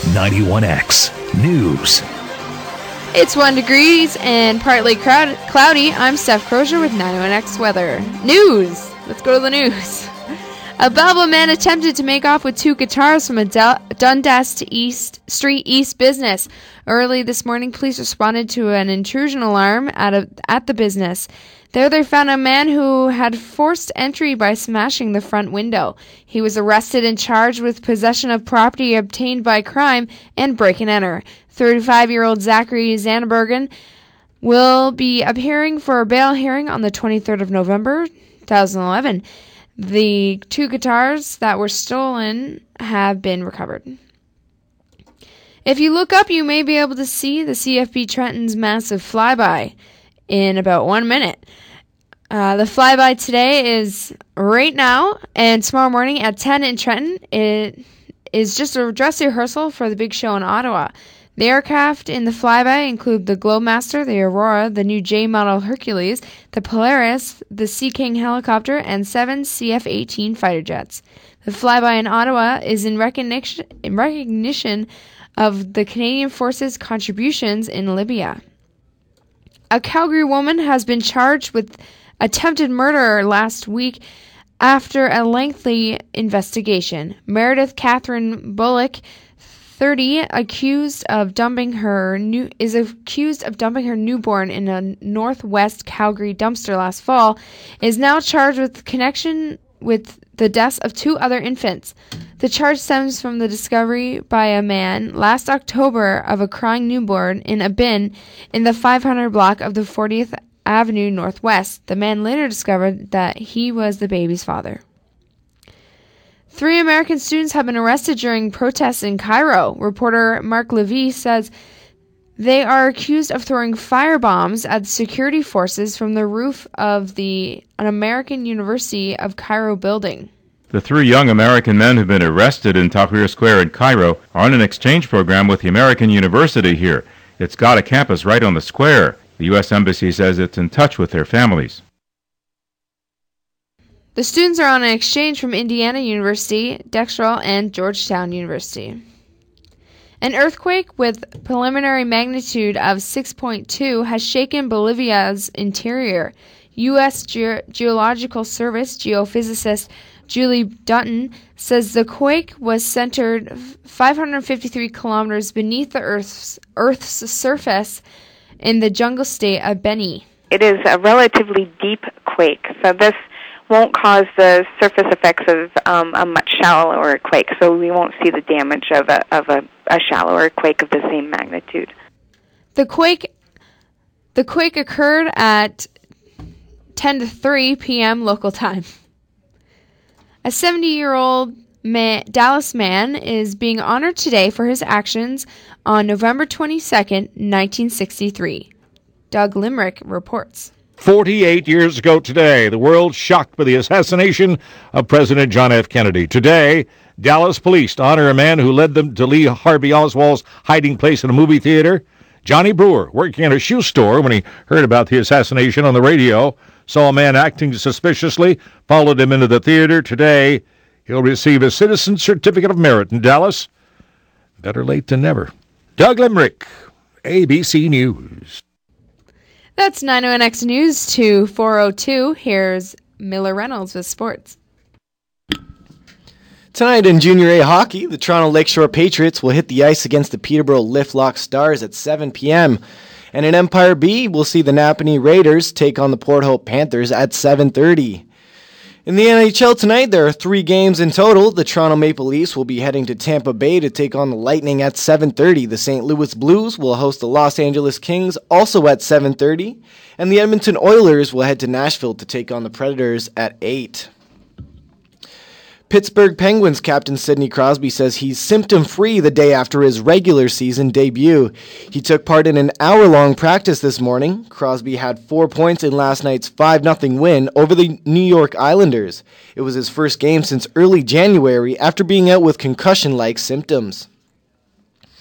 91X News. It's 1 degree and partly cloudy. I'm Steph Crozier with 91X Weather. News! Let's go to the news. A Belleville man attempted to make off with 2 guitars from a Dundas Street East business. Early this morning, police responded to an intrusion alarm at the business. There they found a man who had forced entry by smashing the front window. He was arrested and charged with possession of property obtained by crime and break and enter. 35-year-old Zachary Zanderbergen will be appearing for a bail hearing on the 23rd of November, 2011. The 2 guitars that were stolen have been recovered. If you look up, you may be able to see the CFB Trenton's massive flyby in about 1 minute. The flyby today is right now, and tomorrow morning at 10 in Trenton. It is just a dress rehearsal for the big show in Ottawa. The aircraft in the flyby include the Globemaster, the Aurora, the new J-model Hercules, the Polaris, the Sea King helicopter, and 7 CF-18 fighter jets. The flyby in Ottawa is in recognition of the Canadian Forces' contributions in Libya. A Calgary woman has been charged with attempted murder last week after a lengthy investigation. Meredith Catherine Bullock, 30, accused of dumping her newborn in a northwest Calgary dumpster last fall, is now charged with connection with the deaths of 2 other infants. The charge stems from the discovery by a man last October of a crying newborn in a bin in the 500 block of the 40th Avenue Northwest. The man later discovered that he was the baby's father. 3 American students have been arrested during protests in Cairo. Reporter Mark Levy says they are accused of throwing firebombs at security forces from the roof of an American University of Cairo building. The 3 young American men who've been arrested in Tahrir Square in Cairo are on an exchange program with the American University here. It's got a campus right on the square. The U.S. Embassy says it's in touch with their families. The students are on an exchange from Indiana University, Drexel, and Georgetown University. An earthquake with preliminary magnitude of 6.2 has shaken Bolivia's interior. U.S. Geological Service geophysicist Julie Dutton says the quake was centered 553 kilometers beneath the Earth's surface in the jungle state of Beni. It is a relatively deep quake, so this won't cause the surface effects of a much shallower quake, so we won't see the damage of a shallower quake of the same magnitude. The quake occurred at 10 to 3 p.m. local time. A 70-year-old Dallas man is being honored today for his actions on November 22nd, 1963. Doug Limerick reports. 48 years ago today, the world shocked by the assassination of President John F. Kennedy. Today, Dallas police honor a man who led them to Lee Harvey Oswald's hiding place in a movie theater. Johnny Brewer, working at a shoe store when he heard about the assassination on the radio, saw a man acting suspiciously, followed him into the theater. Today, he'll receive a Citizen Certificate of Merit in Dallas. Better late than never. Doug Limerick, ABC News. That's 901X News to 402. Here's Miller Reynolds with sports. Tonight in Junior A hockey, the Toronto Lakeshore Patriots will hit the ice against the Peterborough Liftlock Stars at 7 p.m. And in Empire B, we'll see the Napanee Raiders take on the Port Hope Panthers at 7:30. In the NHL tonight, there are 3 games in total. The Toronto Maple Leafs will be heading to Tampa Bay to take on the Lightning at 7:30. The St. Louis Blues will host the Los Angeles Kings also at 7:30. And the Edmonton Oilers will head to Nashville to take on the Predators at 8. Pittsburgh Penguins captain Sidney Crosby says he's symptom-free the day after his regular season debut. He took part in an hour-long practice this morning. Crosby had 4 points in last night's 5-0 win over the New York Islanders. It was his first game since early January after being out with concussion-like symptoms.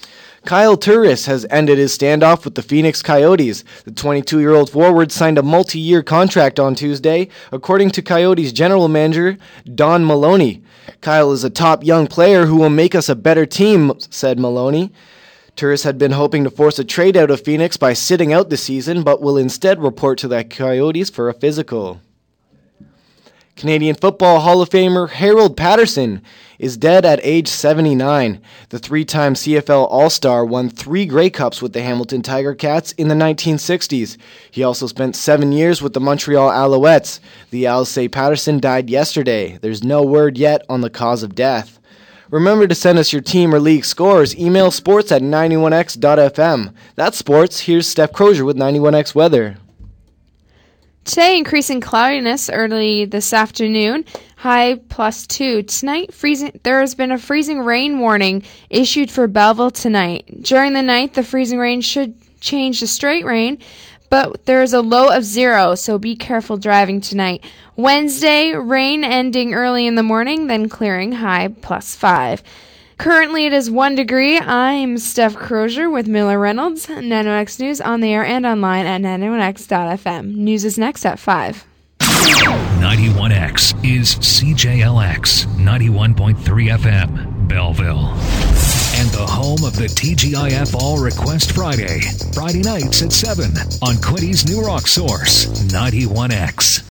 Kyle Turris has ended his standoff with the Phoenix Coyotes. The 22-year-old forward signed a multi-year contract on Tuesday, according to Coyotes general manager Don Maloney. Kyle is a top young player who will make us a better team, said Maloney. Turris had been hoping to force a trade out of Phoenix by sitting out the season, but will instead report to the Coyotes for a physical. Canadian Football Hall of Famer Harold Patterson is dead at age 79. The three-time CFL All-Star won 3 Grey Cups with the Hamilton Tiger Cats in the 1960s. He also spent 7 years with the Montreal Alouettes. The Owls say Patterson died yesterday. There's no word yet on the cause of death. Remember to send us your team or league scores. Email sports@91x.fm. That's sports. Here's Steph Crozier with 91X Weather. Today, increasing cloudiness early this afternoon, high +2. Tonight, there has been a freezing rain warning issued for Belleville tonight. During the night, the freezing rain should change to straight rain, but there is a low of 0, so be careful driving tonight. Wednesday, rain ending early in the morning, then clearing, high +5. Currently, it is 1 degree. I'm Steph Crozier with Miller Reynolds. 91X News on the air and online at 91x.fm. News is next at 5. 91X is CJLX 91.3 FM, Belleville. And the home of the TGIF All Request Friday. Friday nights at 7 on Quinty's New Rock Source, 91X.